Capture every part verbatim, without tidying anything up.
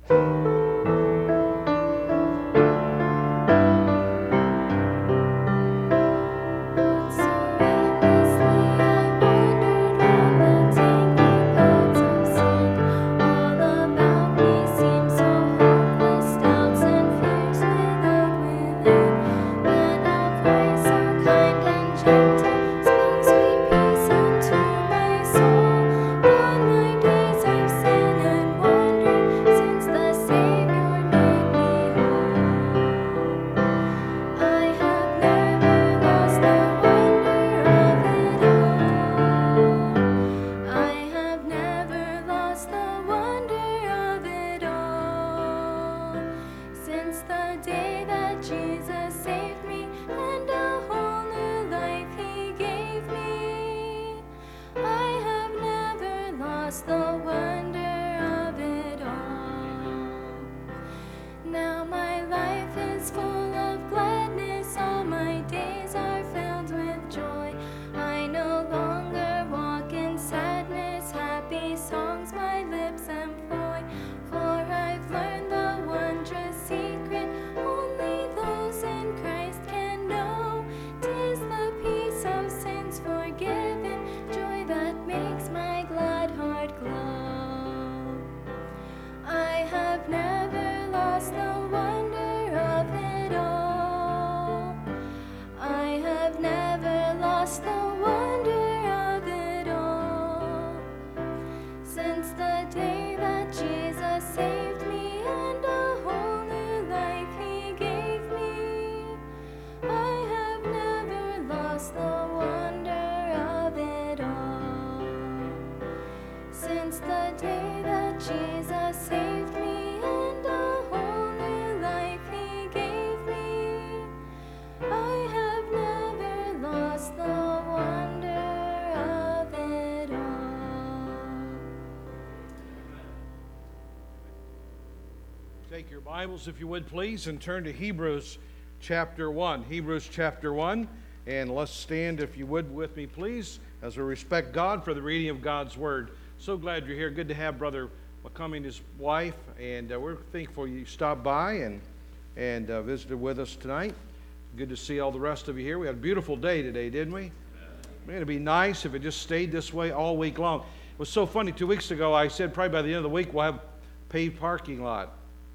Take your Bibles, if you would, please, and turn to Hebrews chapter one. Hebrews chapter one, and let's stand, if you would, with me, please, as we respect God for the reading of God's Word. So glad you're here. Good to have Brother McCumming and his wife, and uh, we're thankful you stopped by and, and uh, visited with us tonight. Good to see all the rest of you here. We had a beautiful day today, didn't we? Man, it'd be nice if it just stayed this way all week long. It was so funny. Two weeks ago, I said probably by the end of the week we'll have paved parking lot.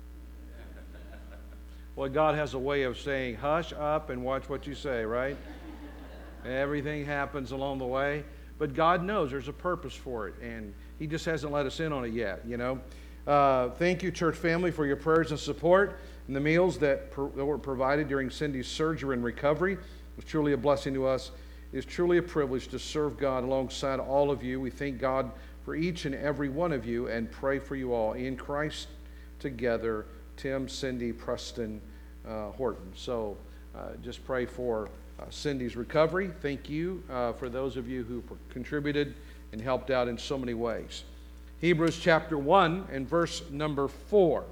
Well, God has a way of saying, hush up and watch what you say, right? Everything happens along the way. But God knows there's a purpose for it, and He just hasn't let us in on it yet, you know. Uh, thank you, church family, for your prayers and support and the meals that, per, that were provided during Cindy's surgery and recovery. It was truly a blessing to us. It is truly a privilege to serve God alongside all of you. We thank God for each and every one of you and pray for you all in Christ together. Tim, Cindy, Preston, uh, Horton. So uh, just pray for uh, Cindy's recovery. Thank you uh, for those of you who contributed and helped out in so many ways. Hebrews chapter one and verse number four.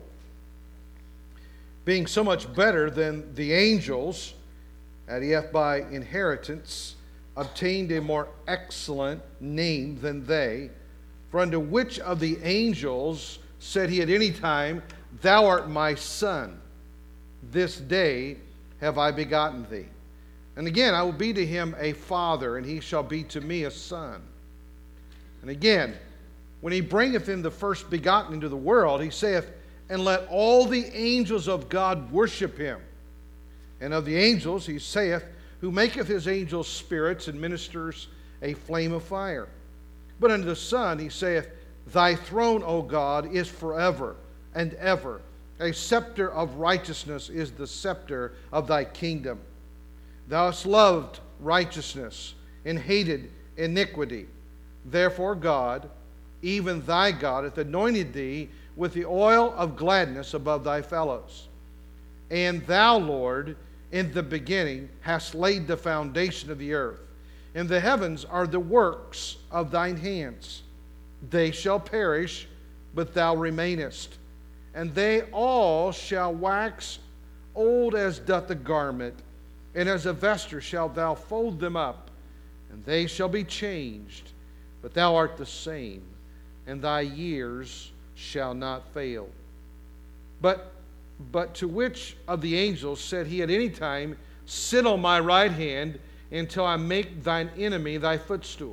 Being so much better than the angels, and he hath by inheritance obtained a more excellent name than they. For unto which of the angels said he at any time, Thou art my son, this day have I begotten thee. And again, I will be to him a father, and he shall be to me a son. And again, when he bringeth in the first begotten into the world, he saith, And let all the angels of God worship him. And of the angels he saith, Who maketh his angels spirits, and ministers a flame of fire. But unto the Son he saith, Thy throne, O God, is forever and ever. A scepter of righteousness is the scepter of thy kingdom. Thou hast loved righteousness and hated iniquity. Therefore God, even thy God, hath anointed thee with the oil of gladness above thy fellows. And thou, Lord, in the beginning hast laid the foundation of the earth. And the heavens are the works of thine hands. They shall perish, but thou remainest. And they all shall wax old as doth the garment, and as a vesture shalt thou fold them up, and they shall be changed. But thou art the same, and thy years shall not fail. But, but to which of the angels said he at any time, sit on my right hand until I make thine enemy thy footstool?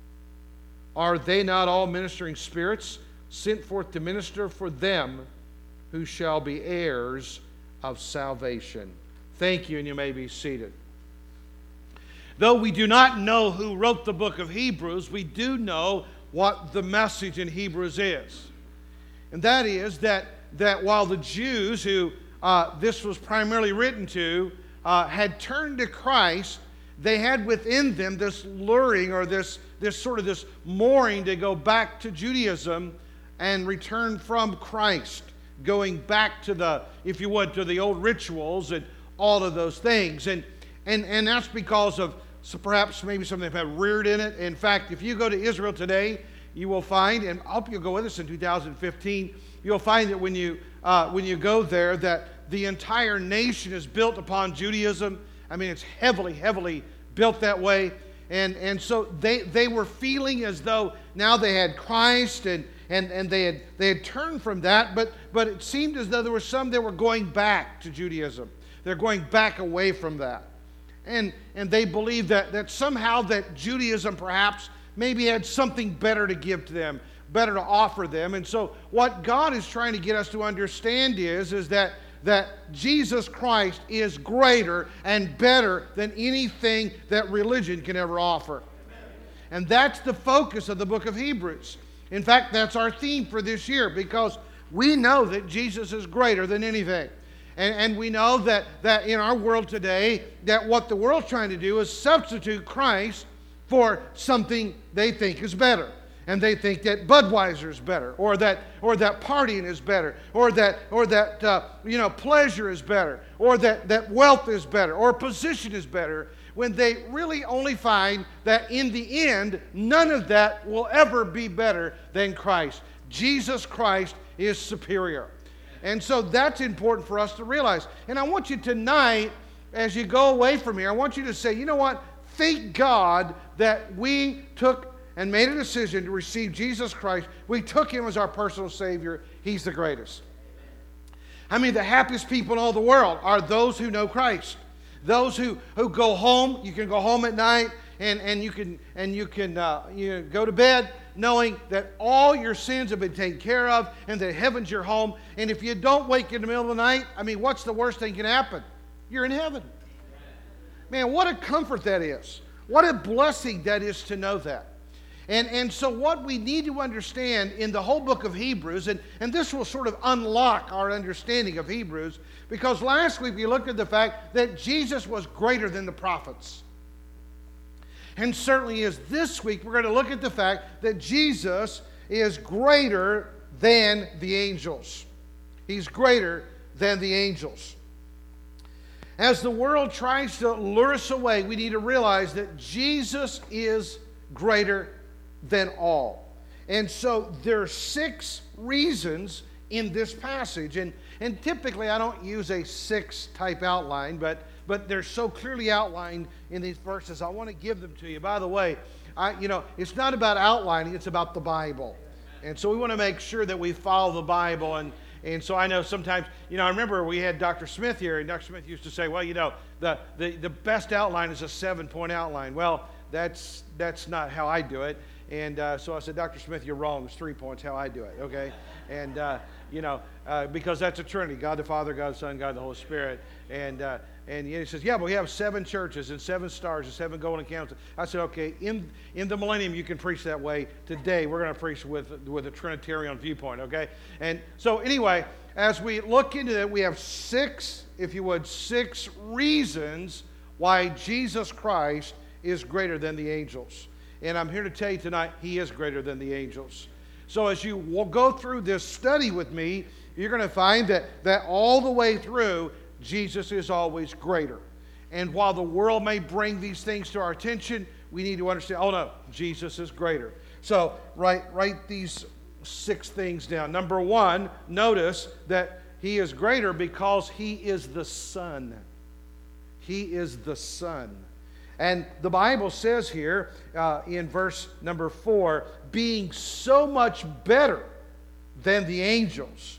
Are they not all ministering spirits sent forth to minister for them who shall be heirs of salvation? Thank you, and you may be seated. Though we do not know who wrote the book of Hebrews, we do know what the message in Hebrews is. And that is that, that while the Jews who uh, this was primarily written to uh, had turned to Christ, they had within them this luring or this, this sort of this mooring to go back to Judaism and return from Christ, going back to the, if you would, to the old rituals and all of those things. And, and, and that's because of so perhaps maybe something they've had reared in it. In fact, if you go to Israel today, you will find, and I hope you'll go with us in two thousand fifteen, you'll find that when you, uh, when you go there, that the entire nation is built upon Judaism. I mean, it's heavily, heavily built that way. And, and so they, they were feeling as though now they had Christ and, and, and they, had, they had turned from that, but, but it seemed as though there were some that were going back to Judaism. They're going back away from that. And, and they believed that, that somehow that Judaism perhaps maybe had something better to give to them, better to offer them. And so what God is trying to get us to understand is, is that, that Jesus Christ is greater and better than anything that religion can ever offer. And that's the focus of the book of Hebrews. In fact, that's our theme for this year, because we know that Jesus is greater than anything. And, and we know that, that in our world today, that what the world's trying to do is substitute Christ for something they think is better. And they think that Budweiser is better, or that, or that partying is better, or that, or that uh, you know, pleasure is better, or that, that wealth is better, or position is better, when they really only find that in the end, none of that will ever be better than Christ. Jesus Christ is superior. And so that's important for us to realize. And I want you tonight, as you go away from here, I want you to say, you know what? Thank God that we took and made a decision to receive Jesus Christ. We took Him as our personal Savior. He's the greatest. I mean, the happiest people in all the world are those who know Christ. Those who, who go home. You can go home at night and, and you can, and you can uh, you know, go to bed knowing that all your sins have been taken care of and that heaven's your home. And if you don't wake in the middle of the night, I mean, what's the worst thing can happen? You're in heaven. Man, what a comfort that is. What a blessing that is to know that. And, and so what we need to understand in the whole book of Hebrews, and, and this will sort of unlock our understanding of Hebrews, because last week we looked at the fact that Jesus was greater than the prophets. And certainly is this week, we're going to look at the fact that Jesus is greater than the angels. He's greater than the angels. As the world tries to lure us away, we need to realize that Jesus is greater than all. And so there are six reasons in this passage. And, and typically I don't use a six type outline, but but they're so clearly outlined in these verses. I want to give them to you. By the way, I, you know, it's not about outlining, it's about the Bible. And so we want to make sure that we follow the Bible. And, and so I know sometimes, you know, I remember we had Doctor Smith here, and Doctor Smith used to say, well, you know, the, the, the best outline is a seven-point outline. Well, that's, that's not how I do it. And uh, so I said, Doctor Smith, you're wrong. It's three points how I do it, okay? And, uh, you know, uh, because that's a Trinity, God the Father, God the Son, God the Holy Spirit. And uh, and he says, yeah, but we have seven churches and seven stars and seven golden candles. I said, okay, in, in the millennium you can preach that way. Today we're going to preach with, with a Trinitarian viewpoint, okay? And so anyway, as we look into it, we have six, if you would, six reasons why Jesus Christ is greater than the angels. And I'm here to tell you tonight, He is greater than the angels. So as you will go through this study with me, you're going to find that, that all the way through, Jesus is always greater. And while the world may bring these things to our attention, we need to understand, oh no, Jesus is greater. So write, write these six things down. Number one, notice that He is greater because He is the Son. He is the Son. And the Bible says here uh, in verse number four, being so much better than the angels.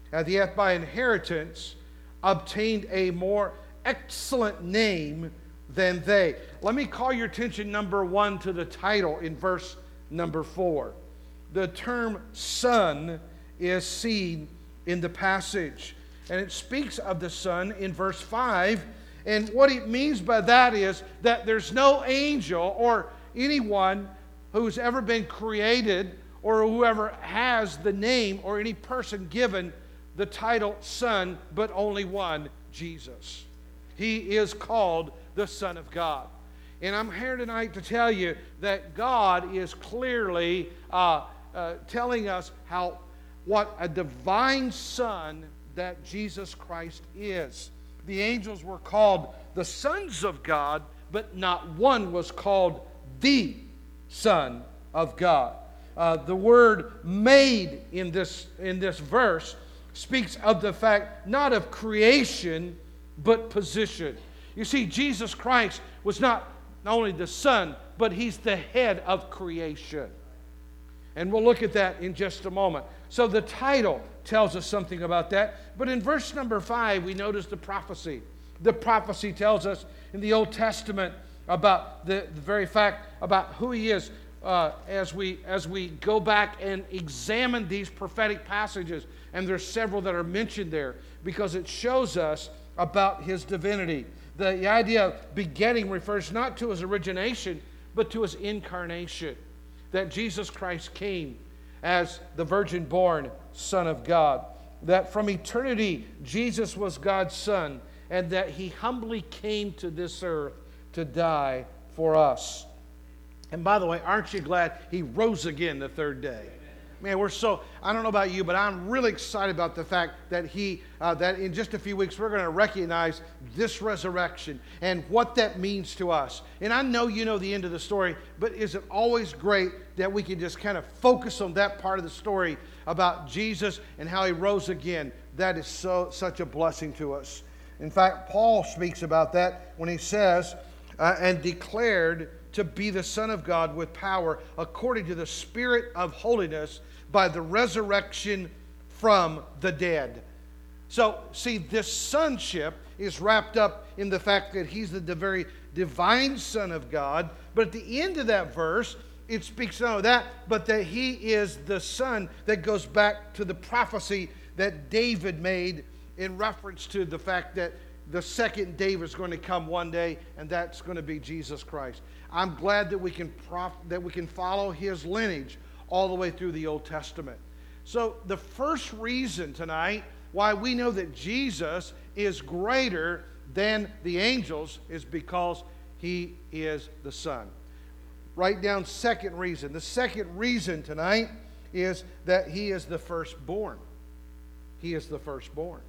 at the earth by inheritance, obtained a more excellent name than they. Let me call your attention, number one, to the title in verse number four. The term son is seen in the passage, and it speaks of the Son in verse five. And what it means by that is that there's no angel or anyone who's ever been created or whoever has the name or any person given the title Son, but only one, Jesus. He is called the Son of God. And I'm here tonight to tell you that God is clearly uh, uh, telling us how what a divine Son that Jesus Christ is. The angels were called the sons of God, but not one was called the Son of God. Uh, the word made in this, in this verse speaks of the fact not of creation, but position. You see, Jesus Christ was not only the Son, but He's the head of creation. And we'll look at that in just a moment. So the title tells us something about that. But in verse number five, we notice the prophecy. The prophecy tells us in the Old Testament about the, the very fact about who He is. Uh, as we as we go back and examine these prophetic passages, and there's several that are mentioned there because it shows us about His divinity. The, the idea of begetting refers not to His origination, but to His incarnation. That Jesus Christ came as the virgin-born Son of God. That from eternity, Jesus was God's Son, and that He humbly came to this earth to die for us. And by the way, aren't you glad He rose again the third day? Man, we're so, I don't know about you, but I'm really excited about the fact that He, uh, that in just a few weeks, we're going to recognize this resurrection and what that means to us. And I know you know the end of the story, but is it always great that we can just kind of focus on that part of the story about Jesus and how He rose again? That is so such a blessing to us. In fact, Paul speaks about that when he says, uh, and declared to be the Son of God with power according to the Spirit of holiness by the resurrection from the dead. So, see, this sonship is wrapped up in the fact that He's the very divine Son of God. But at the end of that verse, it speaks not of that, but that He is the Son that goes back to the prophecy that David made in reference to the fact that the second David is going to come one day, and that's going to be Jesus Christ. I'm glad that we can prof- that we can follow His lineage all the way through the Old Testament. So the first reason tonight why we know that Jesus is greater than the angels is because He is the Son. Write down second reason. The second reason tonight is that He is the firstborn. He is the firstborn.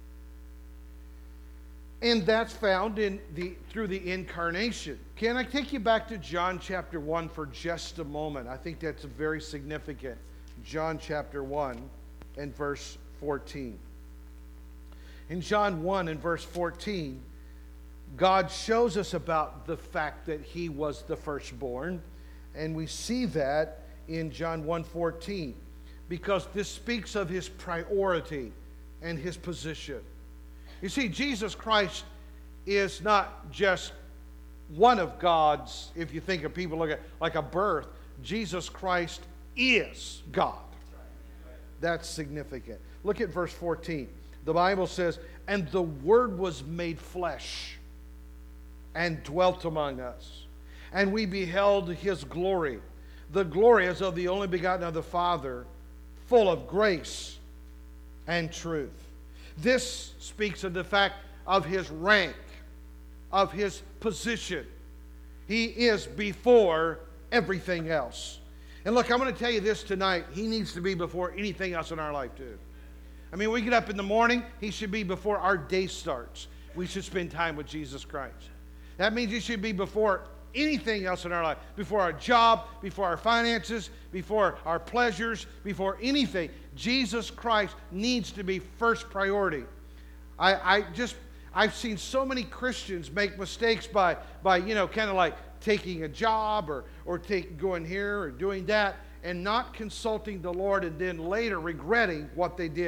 And that's found in the through the incarnation. Can I take you back to John chapter one for just a moment? I think that's very significant. John chapter one and verse fourteen. In John one and verse fourteen, God shows us about the fact that He was the firstborn. And we see that in John one fourteen, because this speaks of His priority and His position. You see, Jesus Christ is not just one of God's, if you think of people look at like a birth. Jesus Christ is God. That's significant. Look at verse fourteen. The Bible says, and the Word was made flesh and dwelt among us. And we beheld His glory. The glory as of the only begotten of the Father, full of grace and truth. This speaks of the fact of His rank, of His position. He is before everything else. And look, I'm going to tell you this tonight. He needs to be before anything else in our life too. I mean, we get up in the morning, He should be before our day starts. We should spend time with Jesus Christ. That means He should be before anything else in our life. Before our job, before our finances, before our pleasures, before anything. Jesus Christ needs to be first priority. I, I just, I've seen so many Christians make mistakes by, by you know, kind of like taking a job or, or take, going here or doing that and not consulting the Lord and then later regretting what they did.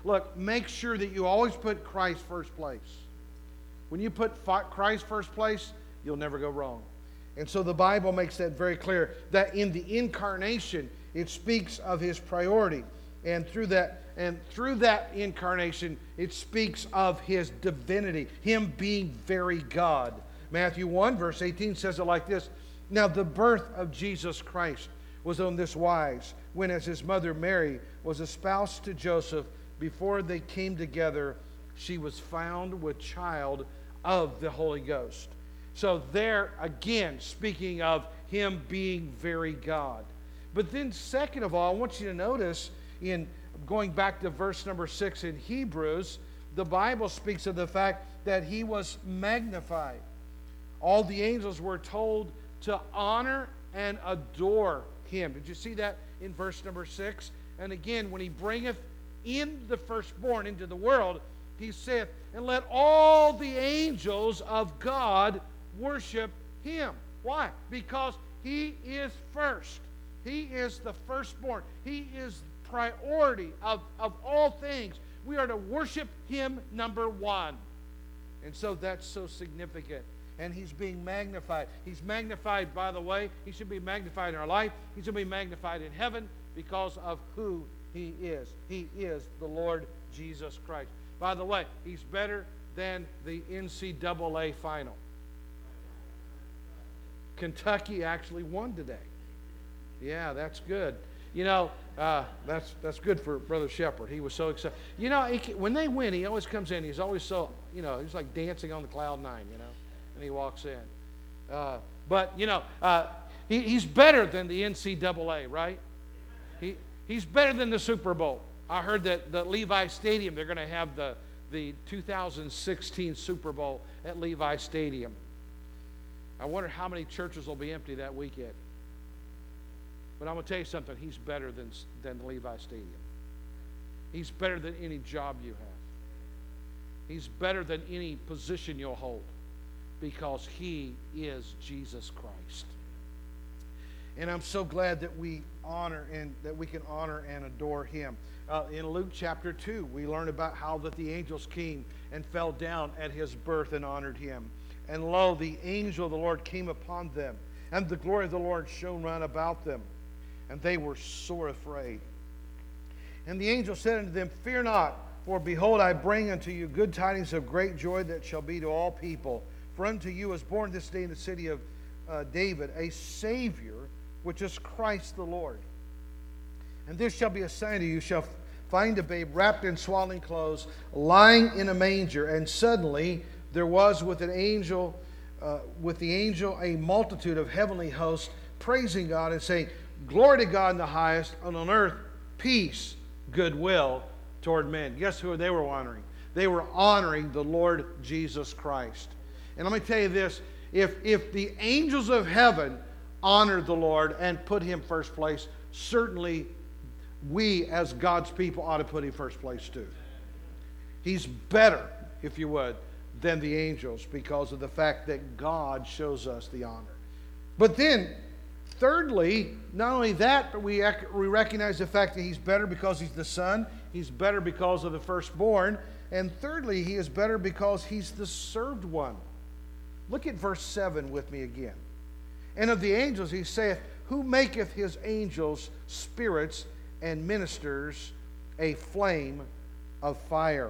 look, make sure that you always put Christ first place. When you put Christ first place, you'll never go wrong. And so the Bible makes that very clear, that in the incarnation, it speaks of His priority. And through that, and through that incarnation, it speaks of His divinity, Him being very God. Matthew one, verse eighteen says it like this: Now the birth of Jesus Christ was on this wise, when as His mother Mary was espoused to Joseph, before they came together, she was found with child of the Holy Ghost. So there, again, speaking of Him being very God. But then second of all, I want you to notice, in going back to verse number six in Hebrews, the Bible speaks of the fact that He was magnified. All the angels were told to honor and adore Him. Did you see that in verse number six? And again, when He bringeth in the firstborn into the world, He saith, and let all the angels of God worship Him. Why? Because He is first. He is the firstborn. He is priority of, of all things. We are to worship Him number one. And so that's so significant. And He's being magnified. He's magnified, by the way. He should be magnified in our life. He should be magnified in heaven because of who He is. He is the Lord Jesus Christ. By the way, He's better than the N C double A final. Kentucky actually won today. Yeah, that's good. You know, uh, that's that's good for Brother Shepherd. He was so excited. You know, he, when they win, he always comes in. He's always so, you know, he's like dancing on the cloud nine, you know, and he walks in. Uh, but, you know, uh, he, he's better than the N C double A, right? He He's better than the Super Bowl. I heard that the Levi Stadium, they're going to have the, the two thousand sixteen Super Bowl at Levi Stadium. I wonder how many churches will be empty that weekend. But I'm going to tell you something. He's better than, than Levi Stadium. He's better than any job you have. He's better than any position you'll hold, because He is Jesus Christ. And I'm so glad that we honor and that we can honor and adore Him. Uh, in Luke chapter two, we learn about how that the angels came and fell down at His birth and honored Him. And lo, the angel of the Lord came upon them, and the glory of the Lord shone round about them, and they were sore afraid. And the angel said unto them, Fear not, for behold, I bring unto you good tidings of great joy that shall be to all people. For unto you is born this day in the city of uh, David a Savior, which is Christ the Lord. And this shall be a sign to you: you shall find a babe wrapped in swaddling clothes, lying in a manger. And suddenly there was with an angel, uh, with the angel, a multitude of heavenly hosts, praising God and saying, Glory to God in the highest, and on earth peace, goodwill toward men. Guess who they were honoring? They were honoring the Lord Jesus Christ. And let me tell you this: if if the angels of heaven honored the Lord and put Him first place, certainly we as God's people ought to put Him first place too. He's better, if you would, than the angels, because of the fact that God shows us the honor. But then, thirdly, not only that, but we, we recognize the fact that He's better because He's the Son. He's better because of the firstborn. And thirdly, He is better because He's the served one. Look at verse seven with me again. And of the angels He saith, Who maketh His angels spirits and ministers a flame of fire.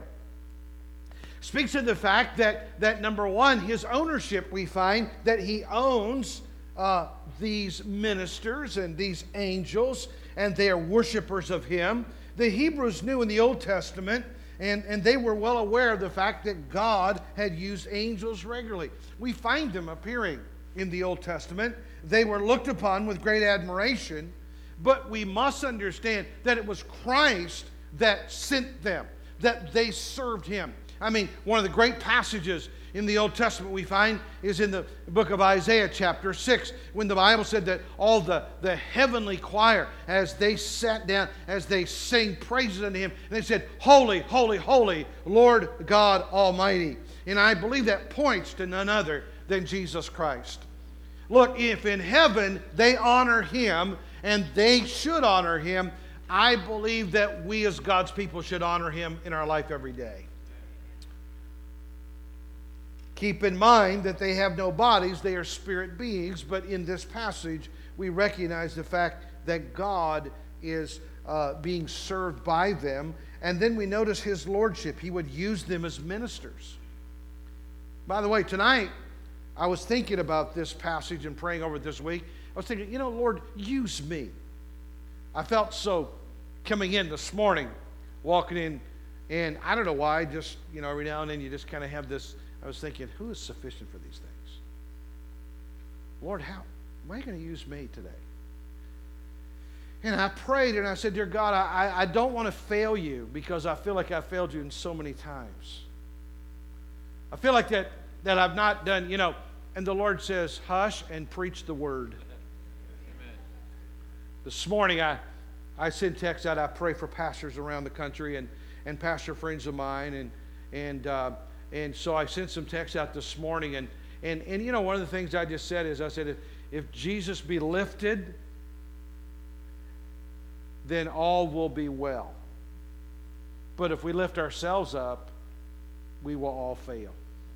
Speaks of the fact that, that number one, His ownership, we find that He owns uh, these ministers and these angels, and they are worshipers of Him. The Hebrews knew in the Old Testament, and, and they were well aware of the fact that God had used angels regularly. We find them appearing in the Old Testament. They were looked upon with great admiration, but we must understand that it was Christ that sent them, that they served Him. I mean, one of the great passages in the Old Testament we find is in the book of Isaiah chapter six, when the Bible said that all the, the heavenly choir, as they sat down, as they sang praises unto Him, and they said, Holy, holy, holy, Lord God Almighty. And I believe that points to none other than Jesus Christ. Look, if in heaven they honor Him, and they should honor Him, I believe that we as God's people should honor Him in our life every day. Keep in mind that they have no bodies, they are spirit beings, but in this passage we recognize the fact that God is uh, being served by them. And then we notice His lordship. He would use them as ministers. By the way, tonight I was thinking about this passage and praying over it this week. I was thinking, you know, Lord, use me. I felt so coming in this morning, walking in, and I don't know why, just, you know, every now and then you just kind of have this. I was thinking, who is sufficient for these things? Lord, how am I going to use me today? And I prayed and I said, dear God, I, I don't want to fail you because I feel like I failed you in so many times. I feel like that, that I've not done, you know, and the Lord says, hush and preach the word. Amen. This morning I, I send texts out, I pray for pastors around the country and, and pastor friends of mine, and and uh, and so I sent some texts out this morning, and, and, and you know, one of the things I just said is, I said, if, if Jesus be lifted, then all will be well. But if we lift ourselves up, we will all fail.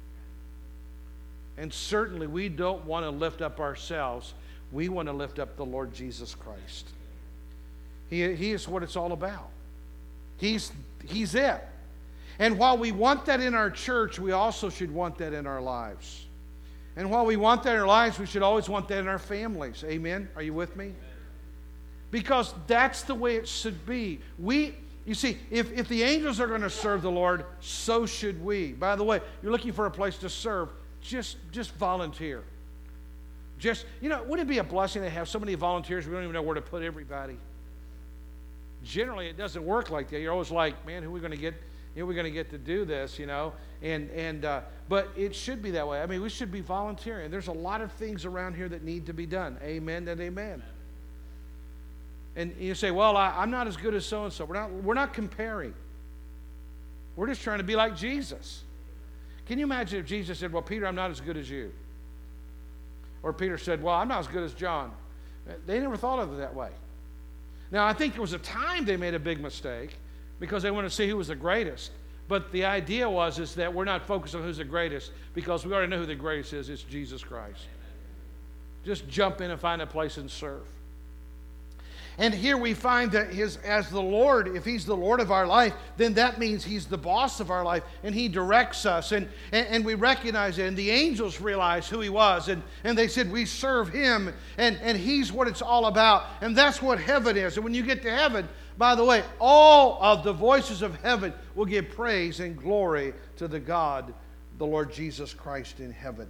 And certainly we don't want to lift up ourselves. We want to lift up the Lord Jesus Christ. He, he is what it's all about. He's, he's it. And while we want that in our church, we also should want that in our lives. And while we want that in our lives, we should always want that in our families. Amen? Are you with me? Because that's the way it should be. We, you see, if, if the angels are going to serve the Lord, so should we. By the way, you're looking for a place to serve, just, just volunteer. Just, you know, wouldn't it be a blessing to have so many volunteers we don't even know where to put everybody? Generally, it doesn't work like that. You're always like, man, who are we going to get? You know, we're going to get to do this, you know, and and uh, but it should be that way. I mean, we should be volunteering. There's a lot of things around here that need to be done. Amen and amen. And you say, well, I, I'm not as good as so and so. We're not. We're not comparing. We're just trying to be like Jesus. Can you imagine if Jesus said, well, Peter, I'm not as good as you, or Peter said, well, I'm not as good as John? They never thought of it that way. Now, I think there was a time they made a big mistake, because they wanted to see who was the greatest. But the idea was is that we're not focused on who's the greatest, because we already know who the greatest is. It's Jesus Christ. Just jump in and find a place and serve. And here we find that his, as the Lord, if He's the Lord of our life, then that means He's the boss of our life, and He directs us, and, and, and we recognize it. And the angels realized who He was, and, and they said, we serve Him, and, and He's what it's all about. And that's what heaven is. And when you get to heaven, by the way, all of the voices of heaven will give praise and glory to the God, the Lord Jesus Christ in heaven.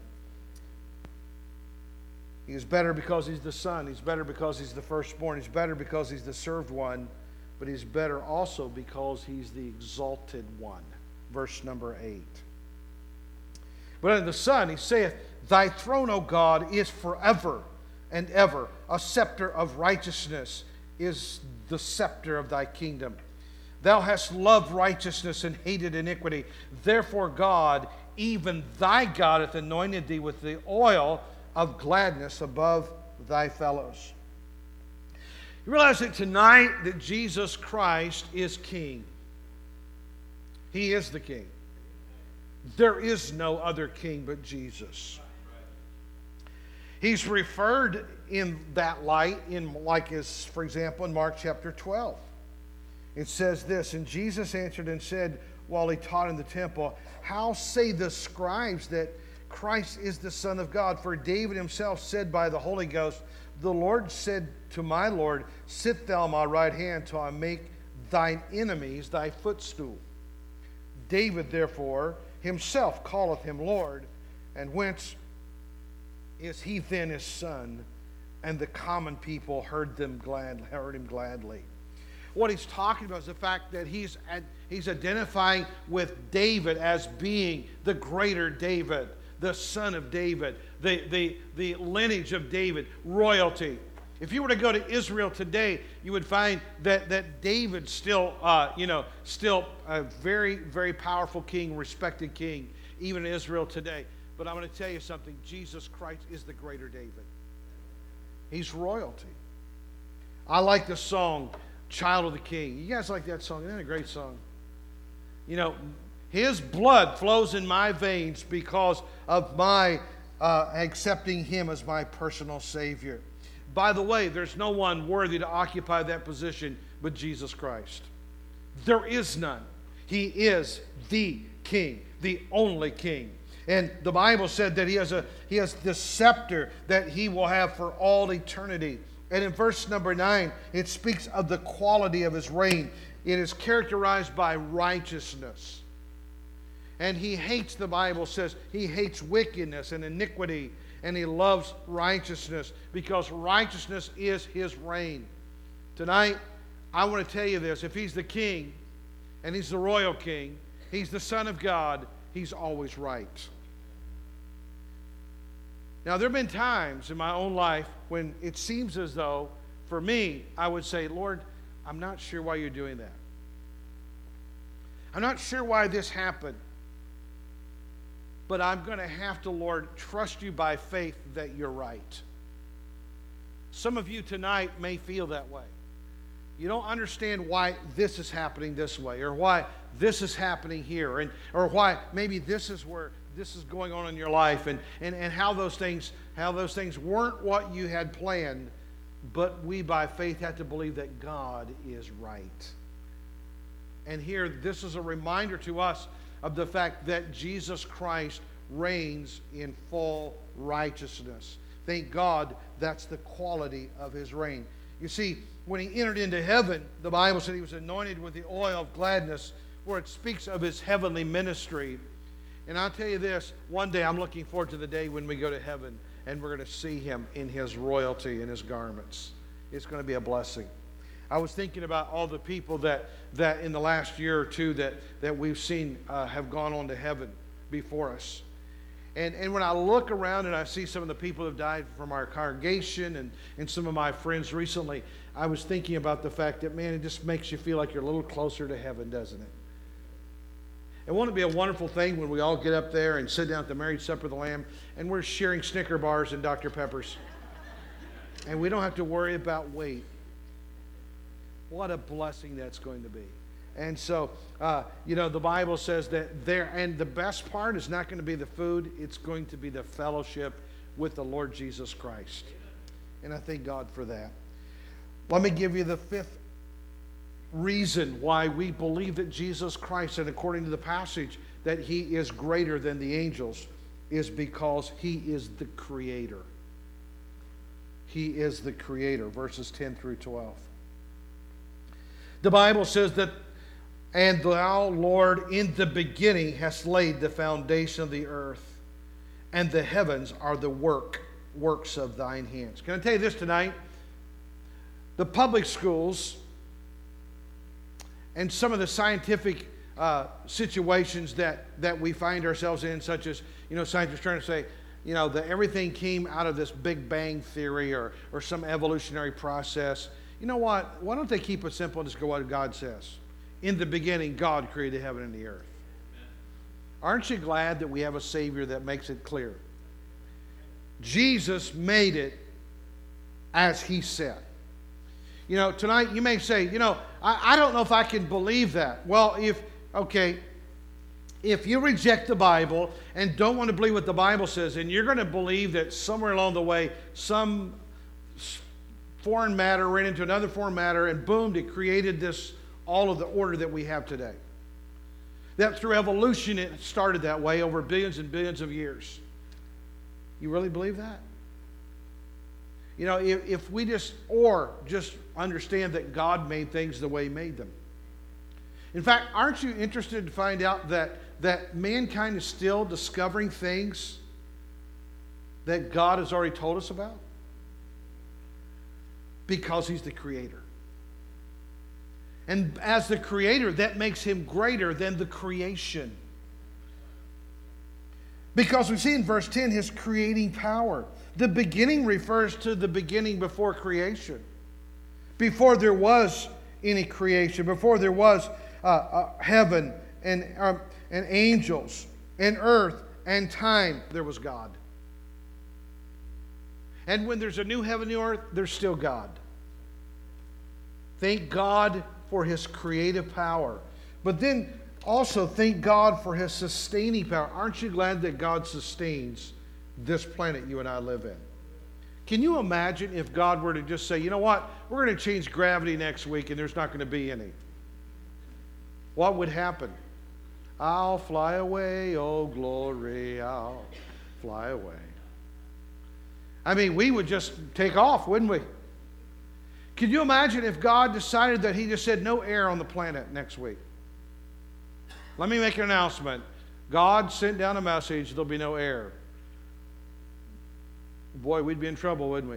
He is better because He's the Son. He's better because He's the firstborn. He's better because He's the served one. But He's better also because He's the exalted one. Verse number eight. But in the Son, He saith, Thy throne, O God, is forever and ever. A scepter of righteousness is the scepter of Thy kingdom. Thou hast loved righteousness and hated iniquity. Therefore God, even Thy God, hath anointed Thee with the oil of gladness above Thy fellows. You realize that tonight that Jesus Christ is King. He is the King. There is no other King but Jesus. He's referred in that light, in like as, for example, in Mark chapter twelve. It says this, and Jesus answered and said, while He taught in the temple, how say the scribes that Christ is the Son of God? For David himself said by the Holy Ghost, the Lord said to my Lord, sit thou on my right hand till I make thine enemies thy footstool. David therefore himself calleth him Lord, and whence is he then his son? And the common people heard them glad, heard him gladly. What he's talking about is the fact that he's he's identifying with David as being the greater David, the son of David, the, the, the lineage of David, royalty. If you were to go to Israel today, you would find that, that David's still, uh, you know, still a very, very powerful king, respected king, even in Israel today. But I'm going to tell you something. Jesus Christ is the greater David. He's royalty. I like the song, child of the King. You guys like that song? Isn't that a great song? You know, His blood flows in my veins because of my uh, accepting Him as my personal Savior. By the way, there's no one worthy to occupy that position but Jesus Christ. There is none. He is the King, the only King. And the Bible said that he has a he has this scepter that he will have for all eternity. And in verse number nine, it speaks of the quality of his reign. It is characterized by righteousness. And he hates, the Bible says, he hates wickedness and iniquity, and he loves righteousness because righteousness is his reign. Tonight, I want to tell you this. If he's the king, and he's the royal king, he's the Son of God, he's always right. Now, there have been times in my own life when it seems as though, for me, I would say, Lord, I'm not sure why you're doing that. I'm not sure why this happened. But I'm going to have to, Lord, trust you by faith that you're right. Some of you tonight may feel that way. You don't understand why this is happening this way, or why this is happening here, and or why maybe this is where this is going on in your life, and, and, and how those things how those things weren't what you had planned, but we by faith have to believe that God is right. And here, this is a reminder to us of the fact that Jesus Christ reigns in full righteousness. Thank God that's the quality of his reign. You see, when he entered into heaven, the Bible said he was anointed with the oil of gladness, where it speaks of his heavenly ministry. And I'll tell you this, one day I'm looking forward to the day when we go to heaven and we're going to see him in his royalty, in his garments. It's going to be a blessing. I was thinking about all the people that, that in the last year or two that, that we've seen uh, have gone on to heaven before us. And, and when I look around and I see some of the people who have died from our congregation and, and some of my friends recently, I was thinking about the fact that, man, it just makes you feel like you're a little closer to heaven, doesn't it? And won't it be a wonderful thing when we all get up there and sit down at the marriage supper of the Lamb and we're sharing Snicker bars and Doctor Peppers. And we don't have to worry about weight. What a blessing that's going to be. And so, uh, you know, the Bible says that there, and the best part is not going to be the food, it's going to be the fellowship with the Lord Jesus Christ. And I thank God for that. Let me give you the fifth reason why we believe that Jesus Christ, and according to the passage, that he is greater than the angels, is because he is the creator. He is the creator, verses ten through twelve. The Bible says that, and thou, Lord, in the beginning hast laid the foundation of the earth, and the heavens are the work, works of thine hands. Can I tell you this tonight? The public schools and some of the scientific uh, situations that, that we find ourselves in, such as, you know, scientists trying to say, you know, that everything came out of this Big Bang theory or, or some evolutionary process. You know what? Why don't they keep it simple and just go what God says? In the beginning, God created heaven and the earth. Aren't you glad that we have a Savior that makes it clear? Jesus made it as he said. You know, tonight you may say, you know, I, I don't know if I can believe that. Well, if, okay, if you reject the Bible and don't want to believe what the Bible says, and you're going to believe that somewhere along the way, some foreign matter ran into another foreign matter, and boom, it created this, all of the order that we have today. That through evolution it started that way over billions and billions of years. You really believe that? You know, if, if we just, or just understand that God made things the way he made them. In fact, aren't you interested to find out that, that mankind is still discovering things that God has already told us about? Because he's the creator. And as the creator, that makes him greater than the creation. Because we see in verse ten his creating power. The beginning refers to the beginning before creation. Before there was any creation, before there was uh, uh, heaven and, uh, and angels and earth and time, there was God. And when there's a new heaven and earth, there's still God. Thank God for His creative power. But then also thank God for His sustaining power. Aren't you glad that God sustains this planet you and I live in? Can you imagine if God were to just say, you know what, we're going to change gravity next week and there's not going to be any? What would happen? I'll fly away, oh glory, I'll fly away. I mean, we would just take off, wouldn't we? Can you imagine if God decided that He just said no air on the planet next week? Let me make an announcement. God sent down a message, there'll be no air. Boy, we'd be in trouble, wouldn't we?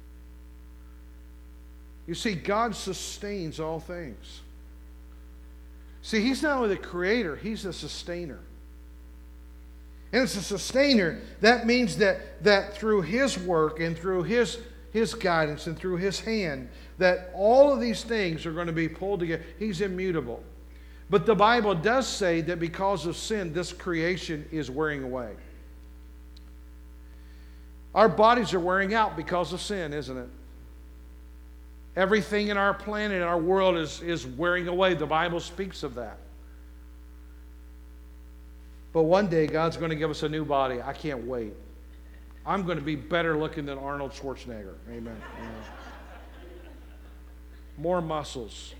You see, God sustains all things. See, He's not only the creator, He's the sustainer. And as a sustainer, that means that, that through His work and through His, His guidance and through His hand, that all of these things are going to be pulled together. He's immutable. But the Bible does say that because of sin, this creation is wearing away. Our bodies are wearing out because of sin, isn't it? Everything in our planet, our world is, is wearing away. The Bible speaks of that. But one day, God's going to give us a new body. I can't wait. I'm going to be better looking than Arnold Schwarzenegger. Amen. Amen. More muscles.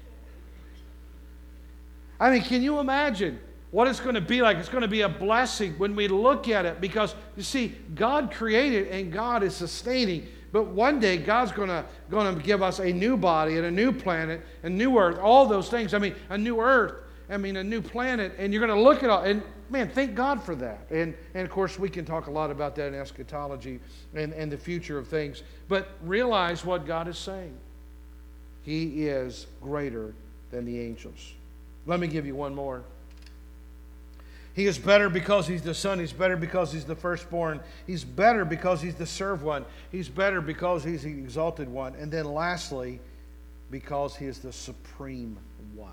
I mean, can you imagine what it's going to be like? It's going to be a blessing when we look at it, because, you see, God created and God is sustaining. But one day, God's going to, going to give us a new body and a new planet, a new earth, all those things. I mean, a new earth, I mean, a new planet, and you're going to look at all, and man, thank God for that. And, and of course, we can talk a lot about that in eschatology and, and the future of things. But realize what God is saying. He is greater than the angels. Let me give you one more. He is better because He's the Son. He's better because He's the firstborn. He's better because He's the served one. He's better because He's the exalted one. And then lastly, because He is the supreme one.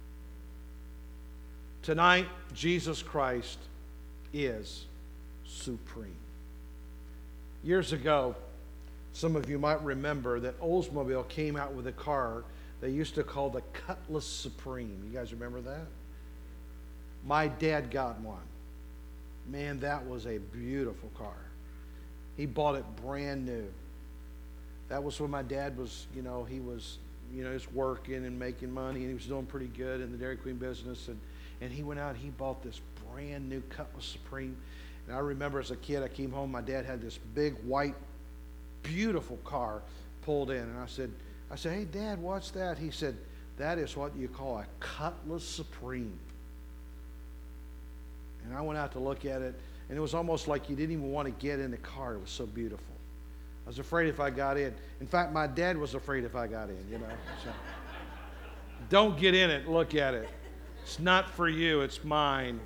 Tonight, Jesus Christ is supreme. Years ago, some of you might remember that Oldsmobile came out with a car they used to call the Cutlass Supreme. You guys remember that? My dad got one. Man, that was a beautiful car. He bought it brand new. That was when my dad was, you know, he was, you know, just working and making money, and he was doing pretty good in the Dairy Queen business. And, and he went out and he bought this brand new Cutlass Supreme. And I remember as a kid, I came home, my dad had this big, white, beautiful car pulled in. And I said, I said, hey, Dad, what's that? He said, that is what you call a Cutlass Supreme. And I went out to look at it, and it was almost like you didn't even want to get in the car. It was so beautiful. I was afraid if I got in. In fact, my dad was afraid if I got in, you know. So, don't get in it. Look at it. It's not for you. It's mine.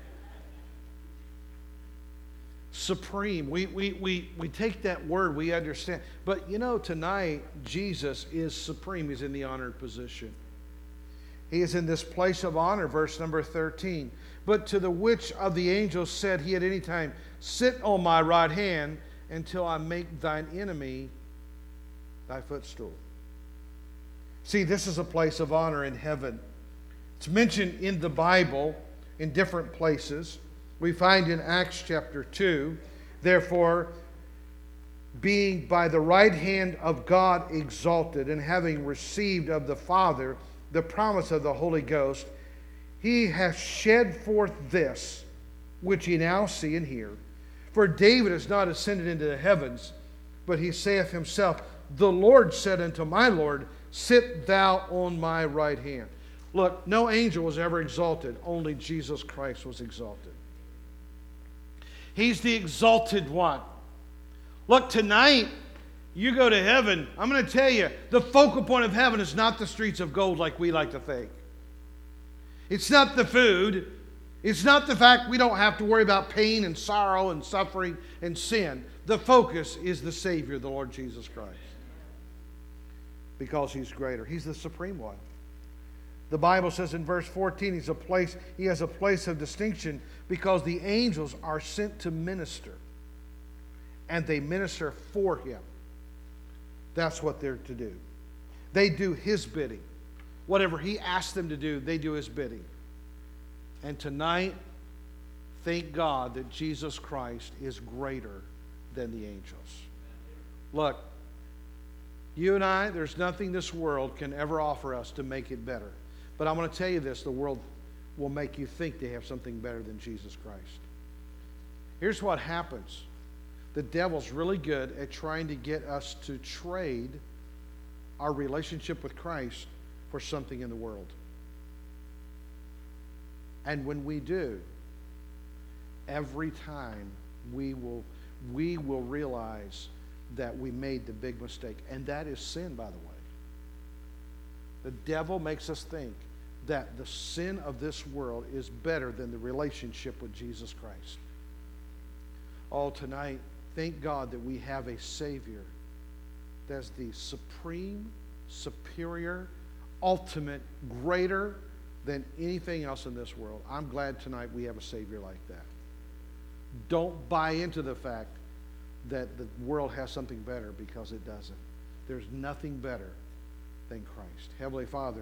Supreme. We, we, we, we take that word. We understand. But, you know, tonight, Jesus is supreme. He's in the honored position. He is in this place of honor, verse number thirteen. But to the which of the angels said he at any time, sit on my right hand until I make thine enemy thy footstool. See, this is a place of honor in heaven. It's mentioned in the Bible in different places. We find in Acts chapter two, therefore, being by the right hand of God exalted, and having received of the Father the promise of the Holy Ghost, He hath shed forth this, which ye now see and hear. For David is not ascended into the heavens, but he saith himself, the Lord said unto my Lord, sit thou on my right hand. Look, no angel was ever exalted. Only Jesus Christ was exalted. He's the exalted one. Look, tonight, you go to heaven. I'm going to tell you, the focal point of heaven is not the streets of gold like we like to think. It's not the food. It's not the fact we don't have to worry about pain and sorrow and suffering and sin. The focus is the Savior, the Lord Jesus Christ. Because He's greater. He's the supreme one. The Bible says in verse fourteen, he's a place, He has a place of distinction because the angels are sent to minister. And they minister for Him. That's what they're to do. They do His bidding. Whatever He asks them to do, they do His bidding. And tonight, thank God that Jesus Christ is greater than the angels. Look, you and I, there's nothing this world can ever offer us to make it better. But I'm going to tell you this, the world will make you think they have something better than Jesus Christ. Here's what happens. The devil's really good at trying to get us to trade our relationship with Christ for something in the world. And when we do, every time we will we will realize that we made the big mistake. And that is sin, by the way. The devil makes us think that the sin of this world is better than the relationship with Jesus Christ. Oh, tonight, thank God that we have a Savior that's the supreme, superior, ultimate, greater than anything else in this world. I'm glad tonight we have a Savior like that. Don't buy into the fact that the world has something better, because it doesn't. There's nothing better than Christ. Heavenly Father,